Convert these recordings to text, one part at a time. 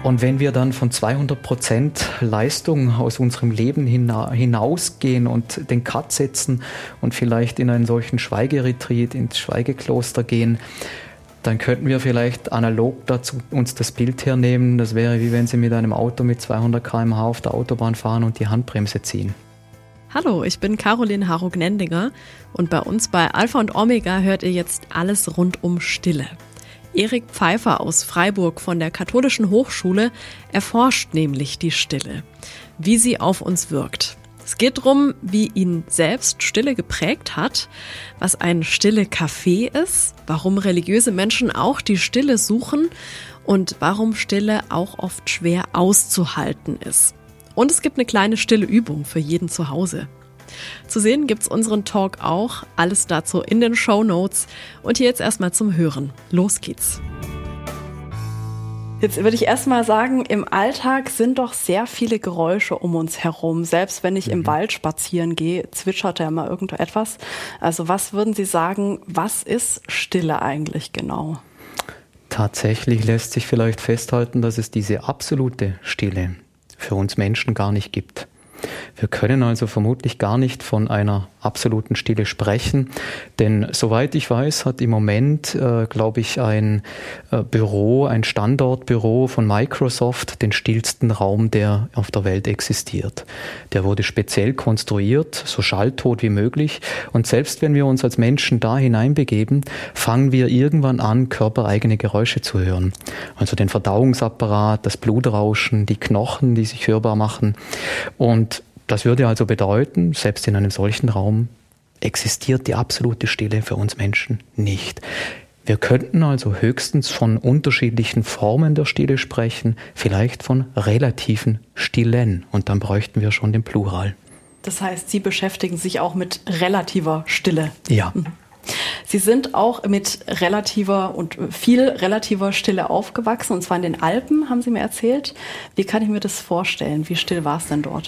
Und wenn wir dann von 200% Leistung aus unserem Leben hinausgehen und den Cut setzen und vielleicht in einen solchen Schweigeretreat, ins Schweigekloster gehen, dann könnten wir vielleicht analog dazu uns das Bild hernehmen. Das wäre, wie wenn Sie mit einem Auto mit 200 km/h auf der Autobahn fahren und die Handbremse ziehen. Hallo, ich bin Caroline Harro-Gnendinger und bei uns bei Alpha und Omega hört ihr jetzt alles rund um Stille. Erik Pfeiffer aus Freiburg von der Katholischen Hochschule erforscht nämlich die Stille, wie sie auf uns wirkt. Es geht darum, wie ihn selbst Stille geprägt hat, was ein stille Café ist, warum religiöse Menschen auch die Stille suchen und warum Stille auch oft schwer auszuhalten ist. Und es gibt eine kleine stille Übung für jeden zu Hause. Zu sehen gibt's unseren Talk auch, alles dazu in den Shownotes. Und hier jetzt erstmal zum Hören. Los geht's. Jetzt würde ich erstmal sagen, im Alltag sind doch sehr viele Geräusche um uns herum. Selbst wenn ich im Wald spazieren gehe, zwitschert ja mal irgendetwas. Also was würden Sie sagen, was ist Stille eigentlich genau? Tatsächlich lässt sich vielleicht festhalten, dass es diese absolute Stille für uns Menschen gar nicht gibt. Wir können also vermutlich gar nicht von einer absoluten Stille sprechen, denn soweit ich weiß, hat im Moment, glaube ich, ein Standortbüro von Microsoft den stillsten Raum, der auf der Welt existiert. Der wurde speziell konstruiert, so schalltot wie möglich, und selbst wenn wir uns als Menschen da hineinbegeben, fangen wir irgendwann an, körpereigene Geräusche zu hören. Also den Verdauungsapparat, das Blutrauschen, die Knochen, die sich hörbar machen. Und das würde also bedeuten, selbst in einem solchen Raum existiert die absolute Stille für uns Menschen nicht. Wir könnten also höchstens von unterschiedlichen Formen der Stille sprechen, vielleicht von relativen Stillen, und dann bräuchten wir schon den Plural. Das heißt, Sie beschäftigen sich auch mit relativer Stille. Ja. Sie sind auch mit relativer und viel relativer Stille aufgewachsen, und zwar in den Alpen, haben Sie mir erzählt. Wie kann ich mir das vorstellen? Wie still war es denn dort?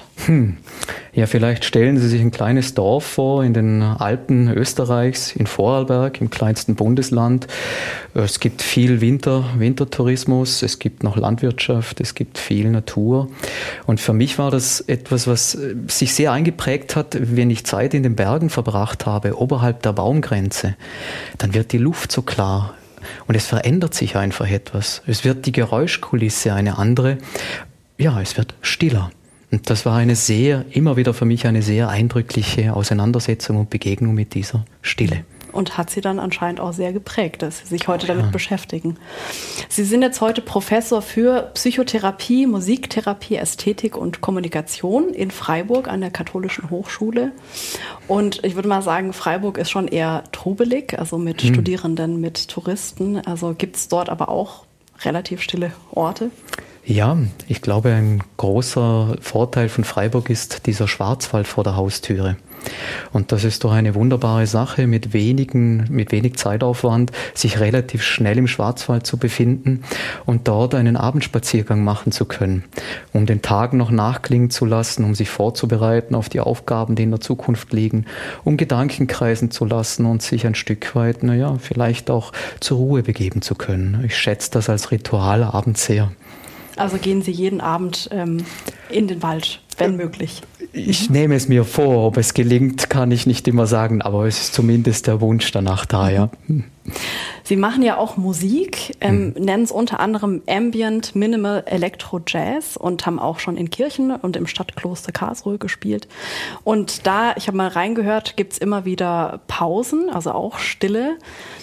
Ja, vielleicht stellen Sie sich ein kleines Dorf vor in den Alpen Österreichs, in Vorarlberg, im kleinsten Bundesland. Es gibt viel Wintertourismus, es gibt noch Landwirtschaft, es gibt viel Natur. Und für mich war das etwas, was sich sehr eingeprägt hat, wenn ich Zeit in den Bergen verbracht habe, oberhalb der Baumgrenze. Dann wird die Luft so klar und es verändert sich einfach etwas. Es wird die Geräuschkulisse eine andere. Ja, es wird stiller. Und das war immer wieder für mich eine sehr eindrückliche Auseinandersetzung und Begegnung mit dieser Stille. Und hat Sie dann anscheinend auch sehr geprägt, dass Sie sich heute damit beschäftigen. Sie sind jetzt heute Professor für Psychotherapie, Musiktherapie, Ästhetik und Kommunikation in Freiburg an der Katholischen Hochschule. Und ich würde mal sagen, Freiburg ist schon eher trubelig, also mit Studierenden, mit Touristen. Also gibt es dort aber auch relativ stille Orte? Ja, ich glaube, ein großer Vorteil von Freiburg ist dieser Schwarzwald vor der Haustüre. Und das ist doch eine wunderbare Sache, mit wenig Zeitaufwand, sich relativ schnell im Schwarzwald zu befinden und dort einen Abendspaziergang machen zu können, um den Tag noch nachklingen zu lassen, um sich vorzubereiten auf die Aufgaben, die in der Zukunft liegen, um Gedanken kreisen zu lassen und sich ein Stück weit, vielleicht auch zur Ruhe begeben zu können. Ich schätze das als Ritual abends sehr. Also gehen Sie jeden Abend in den Wald, wenn möglich? Ich nehme es mir vor, ob es gelingt, kann ich nicht immer sagen, aber es ist zumindest der Wunsch danach da, ja. Sie machen ja auch Musik, nennen es unter anderem Ambient, Minimal, Electro, Jazz und haben auch schon in Kirchen und im Stadtkloster Karlsruhe gespielt. Und da, ich habe mal reingehört, gibt's immer wieder Pausen, also auch Stille.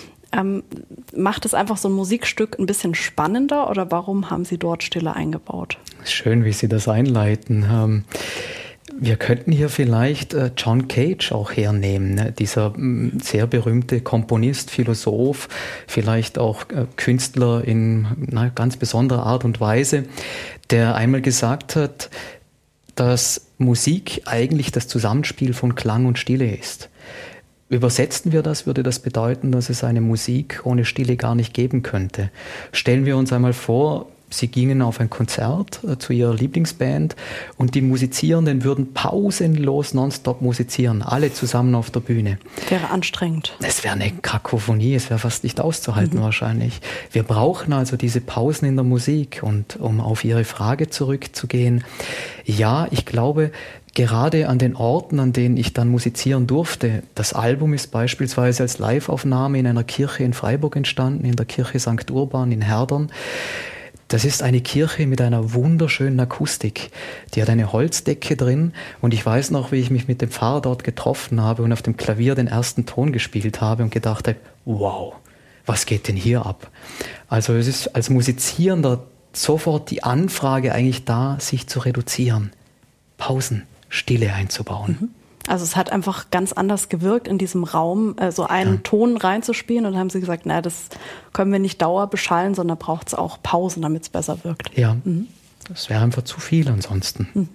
Macht es einfach so ein Musikstück ein bisschen spannender oder warum haben Sie dort Stille eingebaut? Schön, wie Sie das einleiten. Wir könnten hier vielleicht John Cage auch hernehmen, ne? Dieser sehr berühmte Komponist, Philosoph, vielleicht auch Künstler in ganz besonderer Art und Weise, der einmal gesagt hat, dass Musik eigentlich das Zusammenspiel von Klang und Stille ist. Übersetzen wir das, würde das bedeuten, dass es eine Musik ohne Stille gar nicht geben könnte. Stellen wir uns einmal vor, Sie gingen auf ein Konzert zu ihrer Lieblingsband und die Musizierenden würden pausenlos nonstop musizieren, alle zusammen auf der Bühne. Wäre anstrengend. Es wäre eine Kakophonie, es wäre fast nicht auszuhalten wahrscheinlich. Wir brauchen also diese Pausen in der Musik. Und um auf Ihre Frage zurückzugehen, ja, ich glaube, gerade an den Orten, an denen ich dann musizieren durfte, das Album ist beispielsweise als Liveaufnahme in einer Kirche in Freiburg entstanden, in der Kirche St. Urban in Herdern. Das ist eine Kirche mit einer wunderschönen Akustik. Die hat eine Holzdecke drin und ich weiß noch, wie ich mich mit dem Pfarrer dort getroffen habe und auf dem Klavier den ersten Ton gespielt habe und gedacht habe, wow, was geht denn hier ab? Also es ist als Musizierender sofort die Anfrage eigentlich da, sich zu reduzieren, Pausen, Stille einzubauen. Also es hat einfach ganz anders gewirkt, in diesem Raum so einen Ton reinzuspielen. Und dann haben sie gesagt, na, das können wir nicht dauerbeschallen, sondern braucht es auch Pausen, damit es besser wirkt. Ja, das wäre einfach zu viel ansonsten.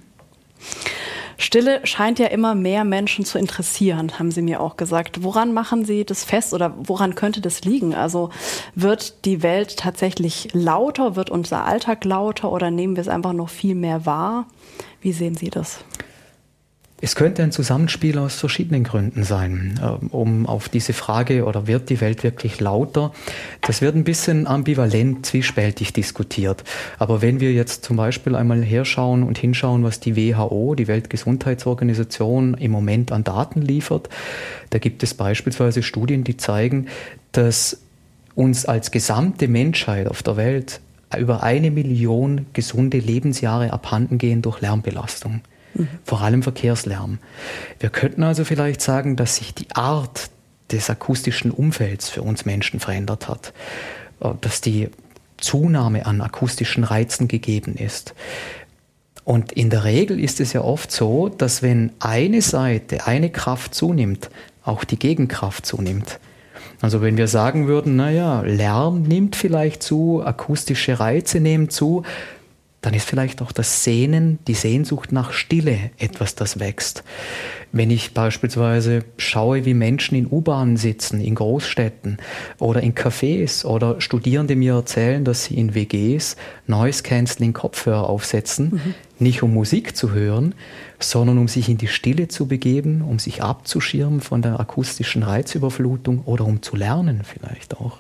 Stille scheint ja immer mehr Menschen zu interessieren, haben Sie mir auch gesagt. Woran machen Sie das fest oder woran könnte das liegen? Also wird die Welt tatsächlich lauter, wird unser Alltag lauter oder nehmen wir es einfach noch viel mehr wahr? Wie sehen Sie das? Es könnte ein Zusammenspiel aus verschiedenen Gründen sein, um auf diese Frage, oder wird die Welt wirklich lauter? Das wird ein bisschen ambivalent, zwiespältig diskutiert. Aber wenn wir jetzt zum Beispiel einmal hinschauen, was die WHO, die Weltgesundheitsorganisation, im Moment an Daten liefert, da gibt es beispielsweise Studien, die zeigen, dass uns als gesamte Menschheit auf der Welt über 1 Million gesunde Lebensjahre abhanden gehen durch Lärmbelastung. Vor allem Verkehrslärm. Wir könnten also vielleicht sagen, dass sich die Art des akustischen Umfelds für uns Menschen verändert hat, dass die Zunahme an akustischen Reizen gegeben ist. Und in der Regel ist es ja oft so, dass wenn eine Seite, eine Kraft zunimmt, auch die Gegenkraft zunimmt. Also wenn wir sagen würden, naja, Lärm nimmt vielleicht zu, akustische Reize nehmen zu, dann ist vielleicht auch das Sehnen, die Sehnsucht nach Stille etwas, das wächst. Wenn ich beispielsweise schaue, wie Menschen in U-Bahnen sitzen, in Großstädten oder in Cafés oder Studierende mir erzählen, dass sie in WGs Noise-Canceling-Kopfhörer aufsetzen, nicht um Musik zu hören, sondern um sich in die Stille zu begeben, um sich abzuschirmen von der akustischen Reizüberflutung oder um zu lernen vielleicht auch.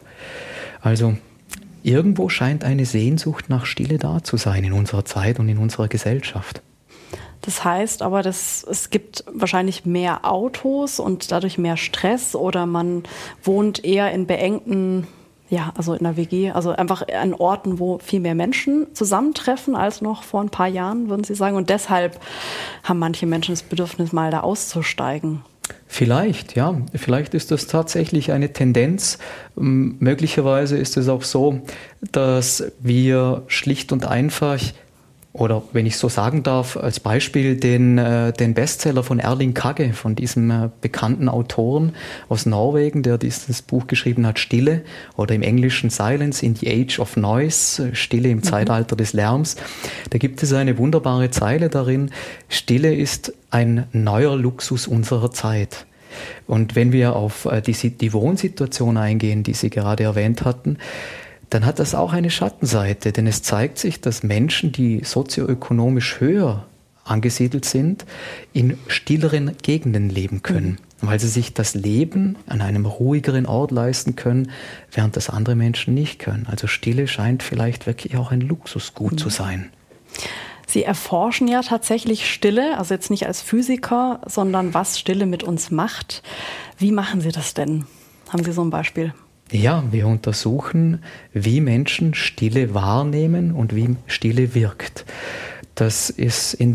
Also irgendwo scheint eine Sehnsucht nach Stille da zu sein in unserer Zeit und in unserer Gesellschaft. Das heißt aber, es gibt wahrscheinlich mehr Autos und dadurch mehr Stress oder man wohnt eher in beengten, also in einer WG, also einfach an Orten, wo viel mehr Menschen zusammentreffen als noch vor ein paar Jahren, würden Sie sagen. Und deshalb haben manche Menschen das Bedürfnis, mal da auszusteigen. Vielleicht, ja. Vielleicht ist das tatsächlich eine Tendenz. Möglicherweise ist es auch so, dass wir schlicht und einfach, oder wenn ich so sagen darf, als Beispiel den Bestseller von Erling Kagge, von diesem bekannten Autoren aus Norwegen, der dieses Buch geschrieben hat, Stille, oder im Englischen Silence in the Age of Noise, Stille im Zeitalter des Lärms. Da gibt es eine wunderbare Zeile darin: Stille ist ein neuer Luxus unserer Zeit. Und wenn wir auf die Wohnsituation eingehen, die Sie gerade erwähnt hatten, dann hat das auch eine Schattenseite, denn es zeigt sich, dass Menschen, die sozioökonomisch höher angesiedelt sind, in stilleren Gegenden leben können, weil sie sich das Leben an einem ruhigeren Ort leisten können, während das andere Menschen nicht können. Also Stille scheint vielleicht wirklich auch ein Luxusgut zu sein. Sie erforschen ja tatsächlich Stille, also jetzt nicht als Physiker, sondern was Stille mit uns macht. Wie machen Sie das denn? Haben Sie so ein Beispiel? Ja, wir untersuchen, wie Menschen Stille wahrnehmen und wie Stille wirkt. Das ist in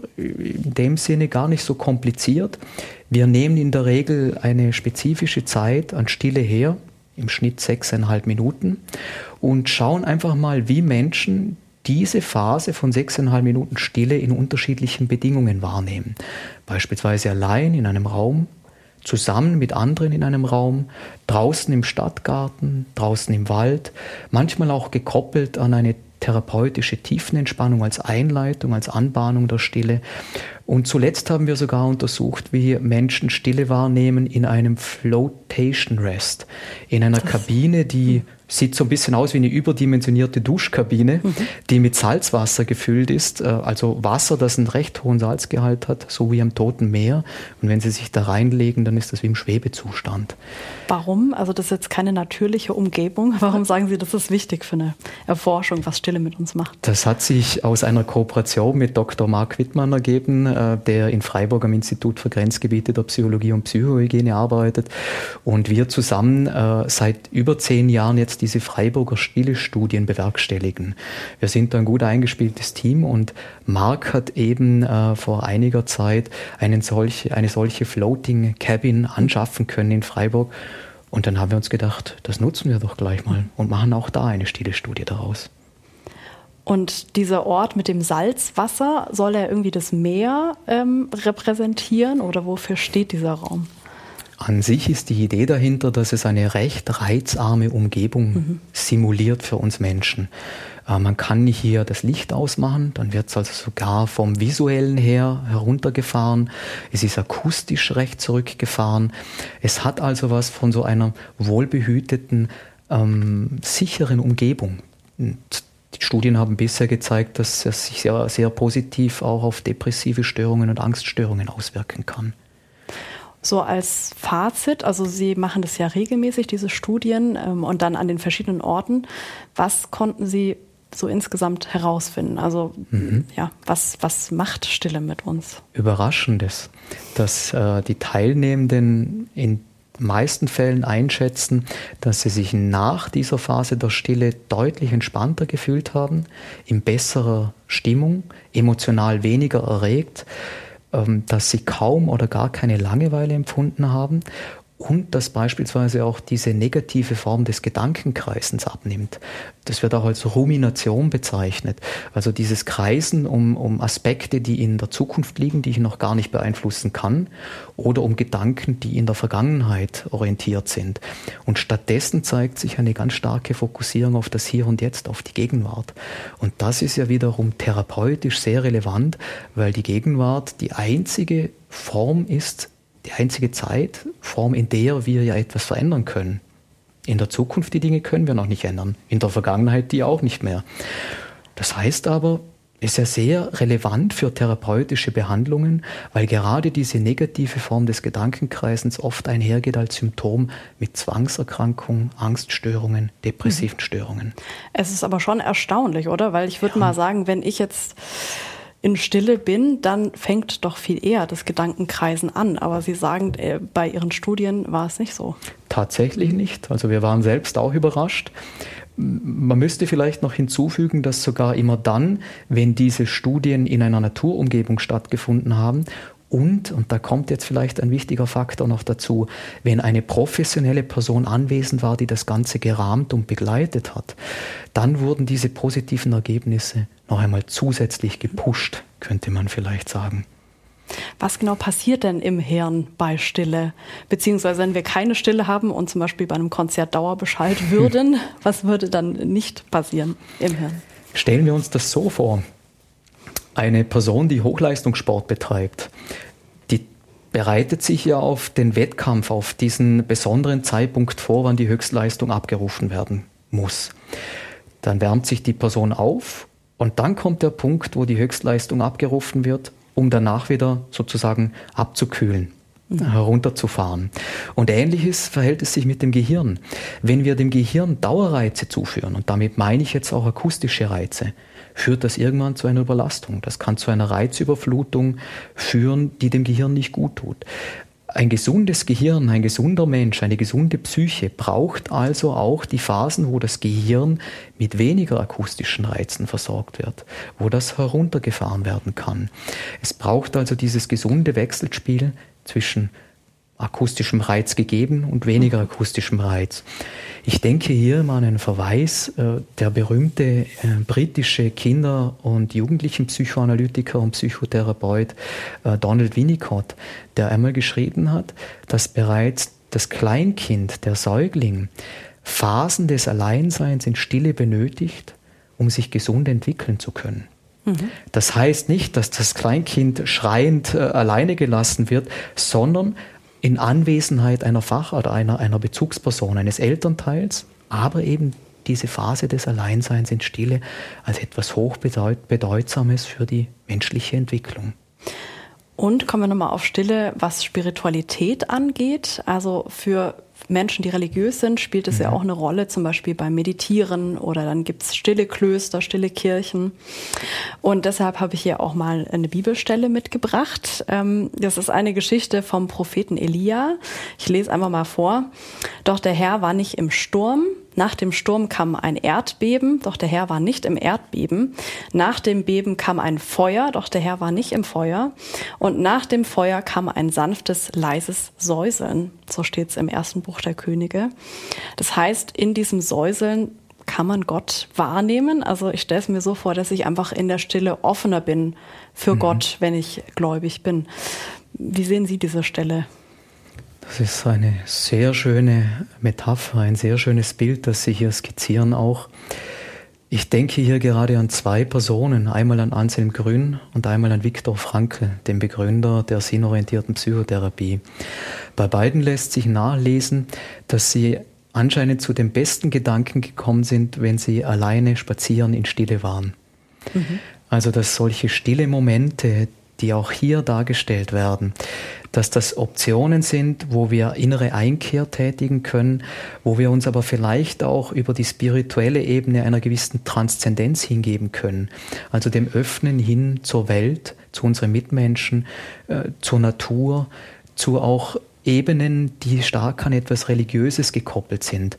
dem Sinne gar nicht so kompliziert. Wir nehmen in der Regel eine spezifische Zeit an Stille her, im Schnitt 6,5 Minuten, und schauen einfach mal, wie Menschen diese Phase von 6,5 Minuten Stille in unterschiedlichen Bedingungen wahrnehmen. Beispielsweise allein in einem Raum, zusammen mit anderen in einem Raum, draußen im Stadtgarten, draußen im Wald, manchmal auch gekoppelt an eine therapeutische Tiefenentspannung als Einleitung, als Anbahnung der Stille. Und zuletzt haben wir sogar untersucht, wie Menschen Stille wahrnehmen in einem Flotation Rest, in einer Kabine, die Sieht so ein bisschen aus wie eine überdimensionierte Duschkabine, die mit Salzwasser gefüllt ist. Also Wasser, das einen recht hohen Salzgehalt hat, so wie am Toten Meer. Und wenn Sie sich da reinlegen, dann ist das wie im Schwebezustand. Warum? Also das ist jetzt keine natürliche Umgebung. Warum sagen Sie, das ist wichtig für eine Erforschung, was Stille mit uns macht? Das hat sich aus einer Kooperation mit Dr. Marc Wittmann ergeben, der in Freiburg am Institut für Grenzgebiete der Psychologie und Psychohygiene arbeitet. Und wir zusammen seit über 10 Jahren jetzt diese Freiburger Stille-Studien bewerkstelligen. Wir sind ein gut eingespieltes Team und Marc hat eben vor einiger Zeit eine solche Floating Cabin anschaffen können in Freiburg. Und dann haben wir uns gedacht, das nutzen wir doch gleich mal und machen auch da eine Stille-Studie daraus. Und dieser Ort mit dem Salzwasser, soll er irgendwie das Meer repräsentieren oder wofür steht dieser Raum? An sich ist die Idee dahinter, dass es eine recht reizarme Umgebung simuliert für uns Menschen. Man kann hier das Licht ausmachen, dann wird es also sogar vom Visuellen her heruntergefahren. Es ist akustisch recht zurückgefahren. Es hat also was von so einer wohlbehüteten, sicheren Umgebung. Und die Studien haben bisher gezeigt, dass es sich sehr, sehr positiv auch auf depressive Störungen und Angststörungen auswirken kann. So als Fazit, also Sie machen das ja regelmäßig, diese Studien, und dann an den verschiedenen Orten. Was konnten Sie so insgesamt herausfinden? Also was macht Stille mit uns? Überraschendes, dass die Teilnehmenden in meisten Fällen einschätzen, dass sie sich nach dieser Phase der Stille deutlich entspannter gefühlt haben, in besserer Stimmung, emotional weniger erregt, dass sie kaum oder gar keine Langeweile empfunden haben und dass beispielsweise auch diese negative Form des Gedankenkreisens abnimmt. Das wird auch als Rumination bezeichnet. Also dieses Kreisen um Aspekte, die in der Zukunft liegen, die ich noch gar nicht beeinflussen kann, oder um Gedanken, die in der Vergangenheit orientiert sind. Und stattdessen zeigt sich eine ganz starke Fokussierung auf das Hier und Jetzt, auf die Gegenwart. Und das ist ja wiederum therapeutisch sehr relevant, weil die Gegenwart die einzige Form ist, die einzige Zeitform, in der wir ja etwas verändern können. In der Zukunft die Dinge können wir noch nicht ändern, in der Vergangenheit die auch nicht mehr. Das heißt aber, es ist ja sehr relevant für therapeutische Behandlungen, weil gerade diese negative Form des Gedankenkreisens oft einhergeht als Symptom mit Zwangserkrankungen, Angststörungen, depressiven Störungen. Es ist aber schon erstaunlich, oder? Weil ich würde mal sagen, wenn ich jetzt in Stille bin, dann fängt doch viel eher das Gedankenkreisen an. Aber Sie sagen, bei Ihren Studien war es nicht so. Tatsächlich nicht. Also wir waren selbst auch überrascht. Man müsste vielleicht noch hinzufügen, dass sogar immer dann, wenn diese Studien in einer Naturumgebung stattgefunden haben, und da kommt jetzt vielleicht ein wichtiger Faktor noch dazu, wenn eine professionelle Person anwesend war, die das Ganze gerahmt und begleitet hat, dann wurden diese positiven Ergebnisse noch einmal zusätzlich gepusht, könnte man vielleicht sagen. Was genau passiert denn im Hirn bei Stille? Beziehungsweise wenn wir keine Stille haben und zum Beispiel bei einem Konzert Dauerbescheid würden, was würde dann nicht passieren im Hirn? Stellen wir uns das so vor. Eine Person, die Hochleistungssport betreibt, die bereitet sich ja auf den Wettkampf, auf diesen besonderen Zeitpunkt vor, wann die Höchstleistung abgerufen werden muss. Dann wärmt sich die Person auf und dann kommt der Punkt, wo die Höchstleistung abgerufen wird, um danach wieder sozusagen abzukühlen, herunterzufahren. Und Ähnliches verhält es sich mit dem Gehirn. Wenn wir dem Gehirn Dauerreize zuführen, und damit meine ich jetzt auch akustische Reize, führt das irgendwann zu einer Überlastung. Das kann zu einer Reizüberflutung führen, die dem Gehirn nicht gut tut. Ein gesundes Gehirn, ein gesunder Mensch, eine gesunde Psyche braucht also auch die Phasen, wo das Gehirn mit weniger akustischen Reizen versorgt wird, wo das heruntergefahren werden kann. Es braucht also dieses gesunde Wechselspiel zwischen akustischem Reiz gegeben und weniger akustischem Reiz. Ich denke hier mal an einen Verweis, der berühmte britische Kinder- und Jugendlichenpsychoanalytiker und Psychotherapeut Donald Winnicott, der einmal geschrieben hat, dass bereits das Kleinkind, der Säugling, Phasen des Alleinseins in Stille benötigt, um sich gesund entwickeln zu können. Das heißt nicht, dass das Kleinkind schreiend alleine gelassen wird, sondern in Anwesenheit einer einer Bezugsperson, eines Elternteils aber eben diese Phase des Alleinseins in Stille als etwas Hochbedeutsames für die menschliche Entwicklung. Und kommen wir nochmal auf Stille, was Spiritualität angeht. Also für Menschen, die religiös sind, spielt es ja auch eine Rolle, zum Beispiel beim Meditieren, oder dann gibt es stille Klöster, stille Kirchen. Und deshalb habe ich hier auch mal eine Bibelstelle mitgebracht. Das ist eine Geschichte vom Propheten Elia. Ich lese einfach mal vor. Doch der Herr war nicht im Sturm. Nach dem Sturm kam ein Erdbeben, doch der Herr war nicht im Erdbeben. Nach dem Beben kam ein Feuer, doch der Herr war nicht im Feuer. Und nach dem Feuer kam ein sanftes, leises Säuseln. So steht es im 1. Buch der Könige. Das heißt, in diesem Säuseln kann man Gott wahrnehmen. Also ich stelle es mir so vor, dass ich einfach in der Stille offener bin für Gott, wenn ich gläubig bin. Wie sehen Sie diese Stelle? Das ist eine sehr schöne Metapher, ein sehr schönes Bild, das Sie hier skizzieren auch. Ich denke hier gerade an zwei Personen, einmal an Anselm Grün und einmal an Viktor Frankl, dem Begründer der sinnorientierten Psychotherapie. Bei beiden lässt sich nachlesen, dass sie anscheinend zu den besten Gedanken gekommen sind, wenn sie alleine spazieren in Stille waren. Also dass solche stille Momente, die auch hier dargestellt werden, dass das Optionen sind, wo wir innere Einkehr tätigen können, wo wir uns aber vielleicht auch über die spirituelle Ebene einer gewissen Transzendenz hingeben können. Also dem Öffnen hin zur Welt, zu unseren Mitmenschen, zur Natur, zu auch Ebenen, die stark an etwas Religiöses gekoppelt sind.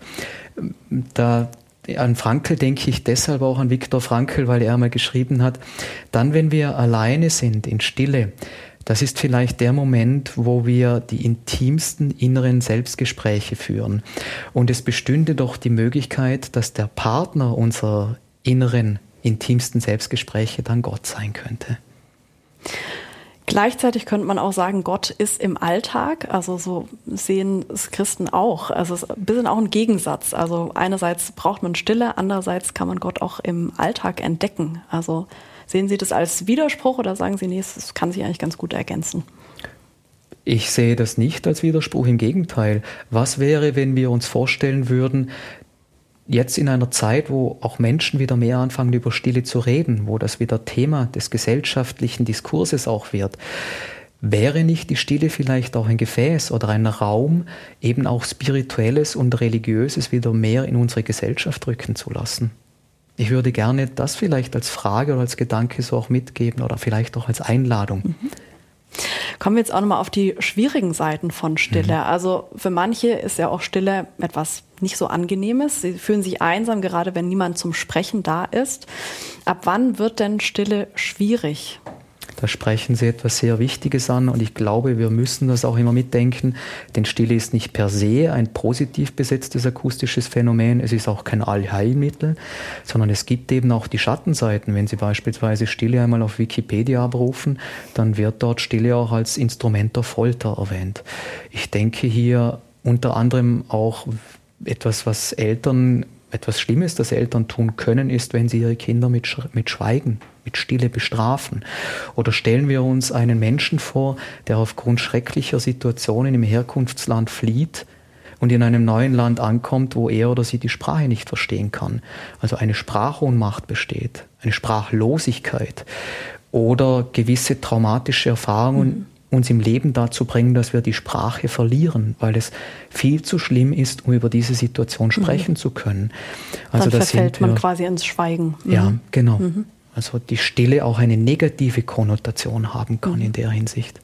An Frankl denke ich deshalb auch an Viktor Frankl, weil er einmal geschrieben hat, dann, wenn wir alleine sind, in Stille, das ist vielleicht der Moment, wo wir die intimsten inneren Selbstgespräche führen. Und es bestünde doch die Möglichkeit, dass der Partner unserer inneren, intimsten Selbstgespräche dann Gott sein könnte. Gleichzeitig könnte man auch sagen, Gott ist im Alltag, also so sehen es Christen auch. Also es ist ein bisschen auch ein Gegensatz. Also einerseits braucht man Stille, andererseits kann man Gott auch im Alltag entdecken. Also sehen Sie das als Widerspruch oder sagen Sie, nee, es kann sich eigentlich ganz gut ergänzen? Ich sehe das nicht als Widerspruch, im Gegenteil. Was wäre, wenn wir uns vorstellen würden, jetzt in einer Zeit, wo auch Menschen wieder mehr anfangen, über Stille zu reden, wo das wieder Thema des gesellschaftlichen Diskurses auch wird, wäre nicht die Stille vielleicht auch ein Gefäß oder ein Raum, eben auch Spirituelles und Religiöses wieder mehr in unsere Gesellschaft rücken zu lassen? Ich würde gerne das vielleicht als Frage oder als Gedanke so auch mitgeben oder vielleicht auch als Einladung. Kommen wir jetzt auch nochmal auf die schwierigen Seiten von Stille. Also für manche ist ja auch Stille etwas nicht so Angenehmes. Sie fühlen sich einsam, gerade wenn niemand zum Sprechen da ist. Ab wann wird denn Stille schwierig? Da sprechen Sie etwas sehr Wichtiges an und ich glaube, wir müssen das auch immer mitdenken, denn Stille ist nicht per se ein positiv besetztes akustisches Phänomen, es ist auch kein Allheilmittel, sondern es gibt eben auch die Schattenseiten. Wenn Sie beispielsweise Stille einmal auf Wikipedia abrufen, dann wird dort Stille auch als Instrument der Folter erwähnt. Ich denke hier unter anderem auch etwas Schlimmes, das Eltern tun können, ist, wenn sie ihre Kinder mit Schweigen, mit Stille bestrafen. Oder stellen wir uns einen Menschen vor, der aufgrund schrecklicher Situationen im Herkunftsland flieht und in einem neuen Land ankommt, wo er oder sie die Sprache nicht verstehen kann. Also eine Sprachohnmacht besteht, eine Sprachlosigkeit oder gewisse traumatische Erfahrungen uns im Leben dazu bringen, dass wir die Sprache verlieren, weil es viel zu schlimm ist, um über diese Situation sprechen zu können. Also dann verfällt man quasi ins Schweigen. Ja, genau. Also die Stille auch eine negative Konnotation haben kann in der Hinsicht.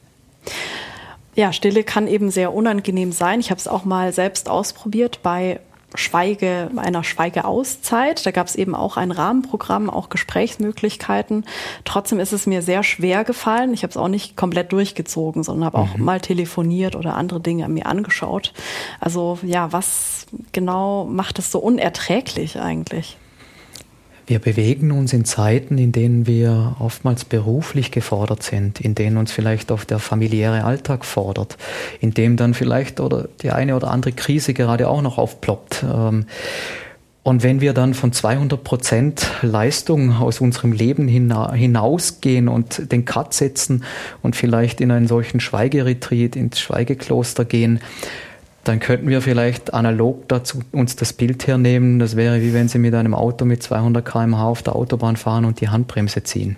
Ja, Stille kann eben sehr unangenehm sein. Ich habe es auch mal selbst ausprobiert bei einer Schweigeauszeit. Da gab es eben auch ein Rahmenprogramm, auch Gesprächsmöglichkeiten. Trotzdem ist es mir sehr schwer gefallen. Ich habe es auch nicht komplett durchgezogen, sondern habe auch mal telefoniert oder andere Dinge mir angeschaut. Also ja, was genau macht es so unerträglich eigentlich? Wir bewegen uns in Zeiten, in denen wir oftmals beruflich gefordert sind, in denen uns vielleicht auch der familiäre Alltag fordert, in dem dann vielleicht oder die eine oder andere Krise gerade auch noch aufploppt. Und wenn wir dann von 200% Leistung aus unserem Leben hinausgehen und den Cut setzen und vielleicht in einen solchen Schweigeretreat, ins Schweigekloster gehen, dann könnten wir vielleicht analog dazu uns das Bild hernehmen. Das wäre, wie wenn Sie mit einem Auto mit 200 km/h auf der Autobahn fahren und die Handbremse ziehen.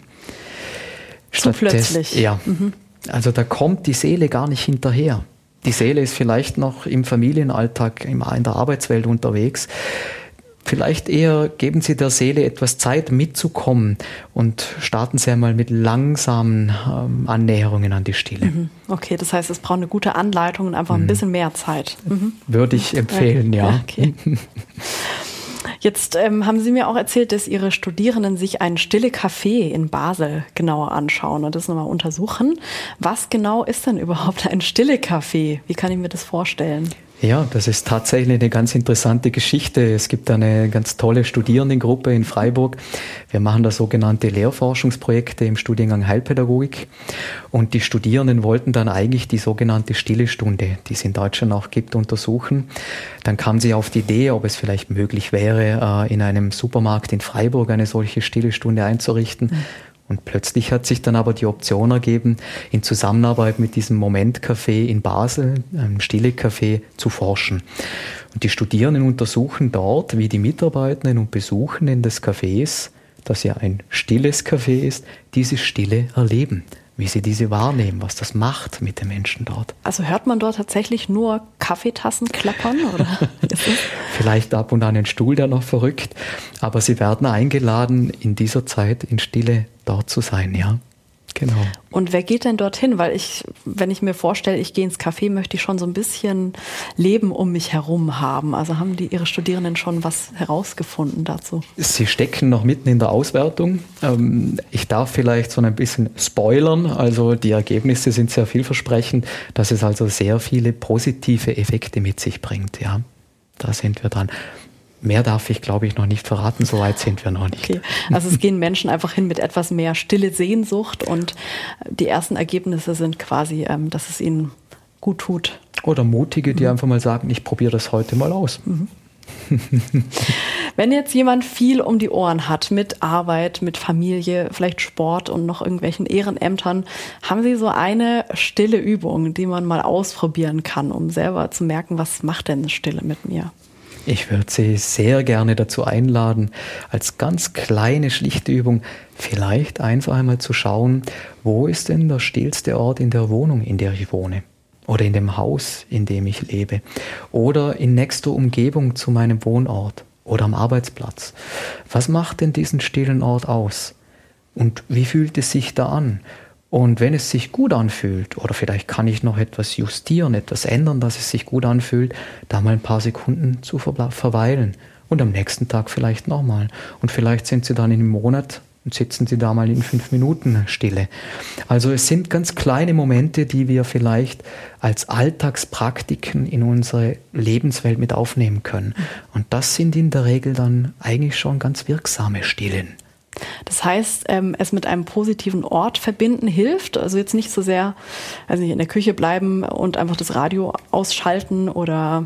So plötzlich. Ja, also da kommt die Seele gar nicht hinterher. Die Seele ist vielleicht noch im Familienalltag, in der Arbeitswelt unterwegs. Vielleicht eher geben Sie der Seele etwas Zeit mitzukommen und starten Sie einmal mit langsamen Annäherungen an die Stille. Okay, das heißt, es braucht eine gute Anleitung und einfach ein bisschen mehr Zeit. Würde ich empfehlen, ja. Okay. Jetzt haben Sie mir auch erzählt, dass Ihre Studierenden sich ein Stille-Café in Basel genauer anschauen und das nochmal untersuchen. Was genau ist denn überhaupt ein Stille-Café? Wie kann ich mir das vorstellen? Ja, das ist tatsächlich eine ganz interessante Geschichte. Es gibt eine ganz tolle Studierendengruppe in Freiburg. Wir machen da sogenannte Lehrforschungsprojekte im Studiengang Heilpädagogik. Und die Studierenden wollten dann eigentlich die sogenannte Stille Stunde, die es in Deutschland auch gibt, untersuchen. Dann kamen sie auf die Idee, ob es vielleicht möglich wäre, in einem Supermarkt in Freiburg eine solche Stille Stunde einzurichten. Und plötzlich hat sich dann aber die Option ergeben, in Zusammenarbeit mit diesem Moment-Café in Basel, einem Stille-Café, zu forschen. Und die Studierenden untersuchen dort, wie die Mitarbeitenden und Besuchenden des Cafés, das ja ein stilles Café ist, diese Stille erleben, wie sie diese wahrnehmen, was das macht mit den Menschen dort. Also hört man dort tatsächlich nur Kaffeetassen klappern? Oder? Vielleicht ab und an ein Stuhl, der noch verrückt, aber sie werden eingeladen, in dieser Zeit in Stille dort zu sein, ja. Genau. Und wer geht denn dorthin? Weil wenn ich mir vorstelle, ich gehe ins Café, möchte ich schon so ein bisschen Leben um mich herum haben. Also haben Ihre Studierenden schon was herausgefunden dazu? Sie stecken noch mitten in der Auswertung. Ich darf vielleicht so ein bisschen spoilern. Also die Ergebnisse sind sehr vielversprechend, dass es also sehr viele positive Effekte mit sich bringt. Ja, da sind wir dran. Mehr darf ich, glaube ich, noch nicht verraten, so weit sind wir noch nicht. Okay. Also es gehen Menschen einfach hin mit etwas mehr stille Sehnsucht und die ersten Ergebnisse sind quasi, dass es ihnen gut tut. Oder Mutige, die einfach mal sagen, ich probiere das heute mal aus. Wenn jetzt jemand viel um die Ohren hat mit Arbeit, mit Familie, vielleicht Sport und noch irgendwelchen Ehrenämtern, haben Sie so eine stille Übung, die man mal ausprobieren kann, um selber zu merken, was macht denn Stille mit mir? Ich würde Sie sehr gerne dazu einladen, als ganz kleine, schlichte Übung vielleicht einfach einmal zu schauen, wo ist denn der stillste Ort in der Wohnung, in der ich wohne? Oder in dem Haus, in dem ich lebe? Oder in nächster Umgebung zu meinem Wohnort? Oder am Arbeitsplatz? Was macht denn diesen stillen Ort aus? Und wie fühlt es sich da an? Und wenn es sich gut anfühlt, oder vielleicht kann ich noch etwas justieren, etwas ändern, dass es sich gut anfühlt, da mal ein paar Sekunden zu verweilen und am nächsten Tag vielleicht nochmal. Und vielleicht sind Sie dann in einem Monat und sitzen Sie da mal in 5 Minuten Stille. Also es sind ganz kleine Momente, die wir vielleicht als Alltagspraktiken in unsere Lebenswelt mit aufnehmen können. Und das sind in der Regel dann eigentlich schon ganz wirksame Stillen. Das heißt, es mit einem positiven Ort verbinden hilft. Also jetzt nicht so sehr, also nicht in der Küche bleiben und einfach das Radio ausschalten oder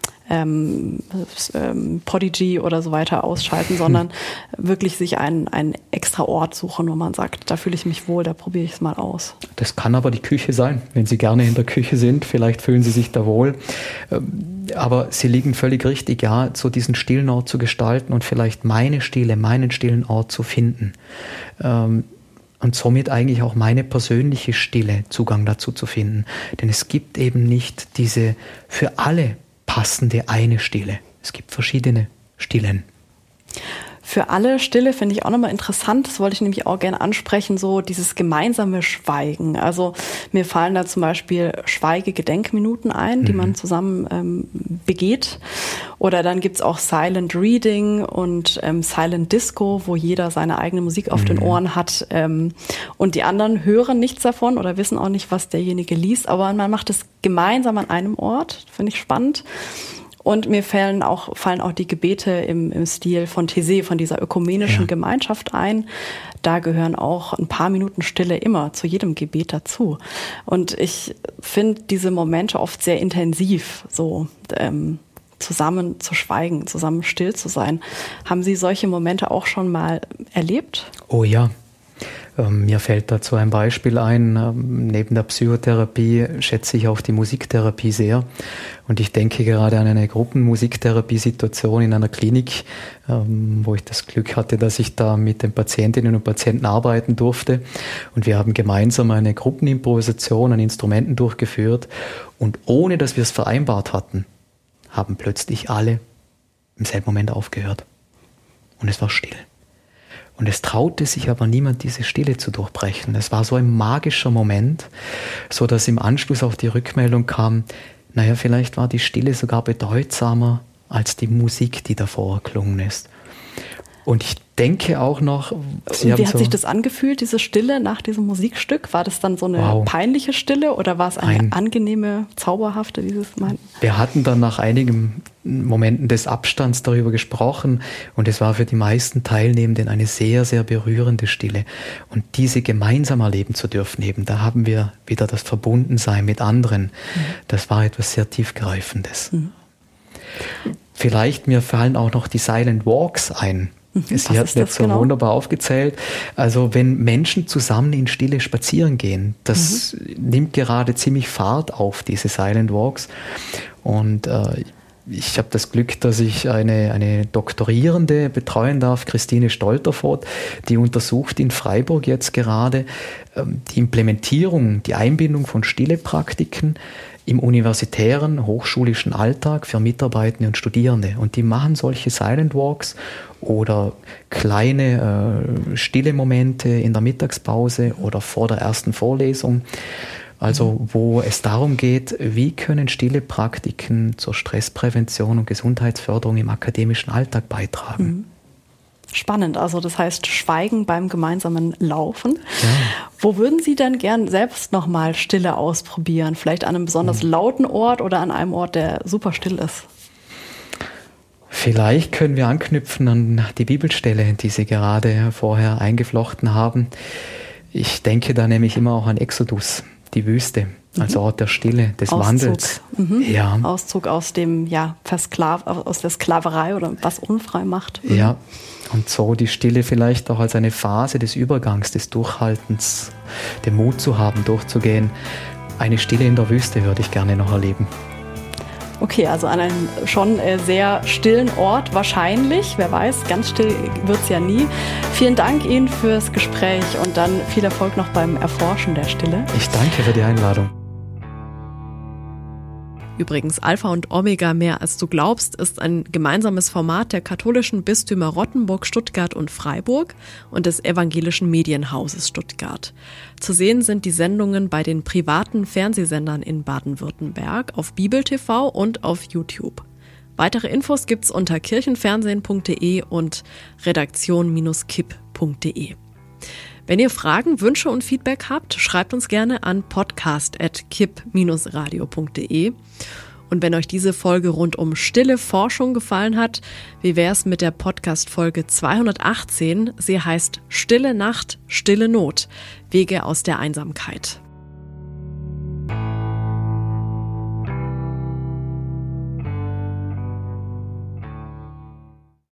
Podigy oder so weiter ausschalten, sondern wirklich sich einen extra Ort suchen, wo man sagt, da fühle ich mich wohl, da probiere ich es mal aus. Das kann aber die Küche sein. Wenn Sie gerne in der Küche sind, vielleicht fühlen Sie sich da wohl. Aber Sie liegen völlig richtig, ja, so diesen stillen Ort zu gestalten und vielleicht meinen stillen Ort zu finden. Und somit eigentlich auch meine persönliche Stille Zugang dazu zu finden. Denn es gibt eben nicht diese für alle passende eine Stille. Es gibt verschiedene Stillen. Für alle Stille finde ich auch nochmal interessant, das wollte ich nämlich auch gerne ansprechen, so dieses gemeinsame Schweigen. Also mir fallen da zum Beispiel Schweige-Gedenkminuten ein, die man zusammen begeht. Oder dann gibt's auch Silent Reading und Silent Disco, wo jeder seine eigene Musik auf den Ohren hat. Und die anderen hören nichts davon oder wissen auch nicht, was derjenige liest. Aber man macht es gemeinsam an einem Ort, finde ich spannend. Und mir fallen auch die Gebete im Stil von Taizé, von dieser ökumenischen Gemeinschaft ein. Da gehören auch ein paar Minuten Stille immer zu jedem Gebet dazu. Und ich finde diese Momente oft sehr intensiv, so zusammen zu schweigen, zusammen still zu sein. Haben Sie solche Momente auch schon mal erlebt? Oh ja. Mir fällt dazu ein Beispiel ein. Neben der Psychotherapie schätze ich auch die Musiktherapie sehr. Und ich denke gerade an eine Gruppenmusiktherapie-Situation in einer Klinik, wo ich das Glück hatte, dass ich da mit den Patientinnen und Patienten arbeiten durfte. Und wir haben gemeinsam eine Gruppenimprovisation an Instrumenten durchgeführt. Und ohne dass wir es vereinbart hatten, haben plötzlich alle im selben Moment aufgehört. Und es war still. Und es traute sich aber niemand, diese Stille zu durchbrechen. Es war so ein magischer Moment, so dass im Anschluss auch die Rückmeldung kam, naja, vielleicht war die Stille sogar bedeutsamer als die Musik, die davor erklungen ist. Und ich denke auch noch... Wie hat sich das angefühlt, diese Stille nach diesem Musikstück? War das dann so eine peinliche Stille oder war es eine angenehme, zauberhafte, wie Sie es meinten? Wir hatten dann nach einigen Momenten des Abstands darüber gesprochen und es war für die meisten Teilnehmenden eine sehr, sehr berührende Stille. Und diese gemeinsam erleben zu dürfen eben, da haben wir wieder das Verbundensein mit anderen. Das war etwas sehr Tiefgreifendes. Vielleicht mir fallen auch noch die Silent Walks ein. Sie hat jetzt so wunderbar aufgezählt. Also wenn Menschen zusammen in Stille spazieren gehen, das nimmt gerade ziemlich Fahrt auf, diese Silent Walks. Und ich habe das Glück, dass ich eine Doktorierende betreuen darf, Christine Stolterfoth, die untersucht in Freiburg jetzt gerade die Implementierung, die Einbindung von Stillepraktiken im universitären, hochschulischen Alltag für Mitarbeitende und Studierende. Und die machen solche Silent Walks oder kleine stille Momente in der Mittagspause oder vor der ersten Vorlesung. Also wo es darum geht, wie können stille Praktiken zur Stressprävention und Gesundheitsförderung im akademischen Alltag beitragen. Spannend, also das heißt Schweigen beim gemeinsamen Laufen. Ja. Wo würden Sie denn gern selbst nochmal Stille ausprobieren? Vielleicht an einem besonders lauten Ort oder an einem Ort, der super still ist? Vielleicht können wir anknüpfen an die Bibelstelle, die Sie gerade vorher eingeflochten haben. Ich denke da nämlich immer auch an Exodus, die Wüste, als Ort der Stille, des Wandels. Ja. Auszug aus dem, aus der Sklaverei oder was unfrei macht. Ja, und so die Stille vielleicht auch als eine Phase des Übergangs, des Durchhaltens, den Mut zu haben, durchzugehen. Eine Stille in der Wüste würde ich gerne noch erleben. Okay, also an einem schon sehr stillen Ort wahrscheinlich. Wer weiß, ganz still wird es ja nie. Vielen Dank Ihnen fürs Gespräch und dann viel Erfolg noch beim Erforschen der Stille. Ich danke für die Einladung. Übrigens, Alpha und Omega mehr als du glaubst ist ein gemeinsames Format der katholischen Bistümer Rottenburg, Stuttgart und Freiburg und des evangelischen Medienhauses Stuttgart. Zu sehen sind die Sendungen bei den privaten Fernsehsendern in Baden-Württemberg, auf Bibel TV und auf YouTube. Weitere Infos gibt's unter kirchenfernsehen.de und redaktion-kipp.de. Wenn ihr Fragen, Wünsche und Feedback habt, schreibt uns gerne an podcast@kipp-radio.de. Und wenn euch diese Folge rund um stille Forschung gefallen hat, wie wär's mit der Podcast-Folge 218? Sie heißt Stille Nacht, stille Not. Wege aus der Einsamkeit.